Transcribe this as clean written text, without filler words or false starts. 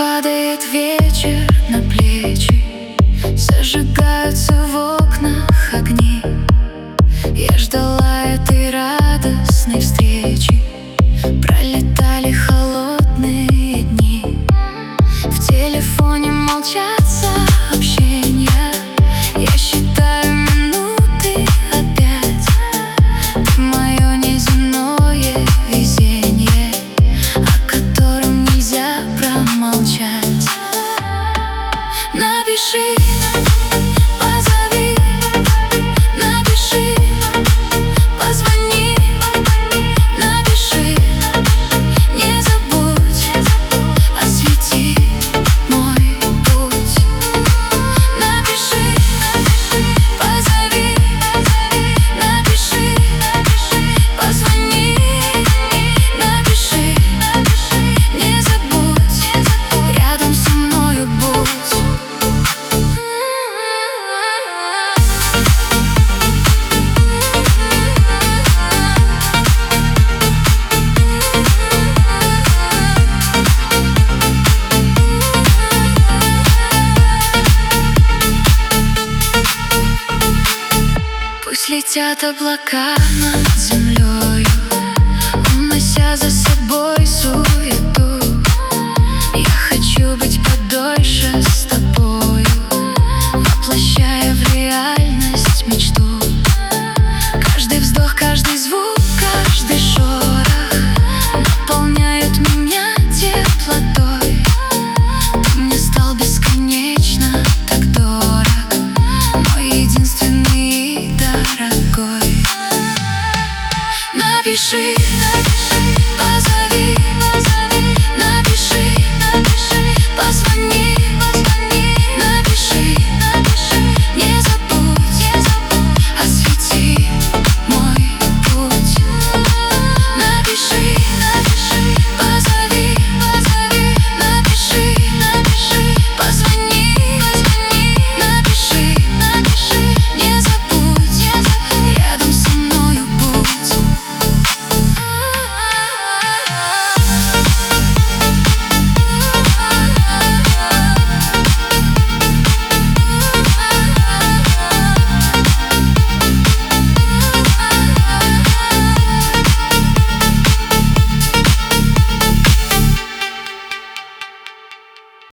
Падает вечер на плечи, зажигаются в окнах огни. Я ждала этой радостной встречи, пролетали холодные дни. В телефоне молчат сообщения, я считаю минуты опять. Ты мое неземное везение, о котором нельзя промолчать. Напиши, позови, напиши, позвони, напиши, не забудь, освети мой путь. Напиши, позови, напиши, позвони, напиши, не забудь, рядом со мною будь. Пусть летят облака над землей,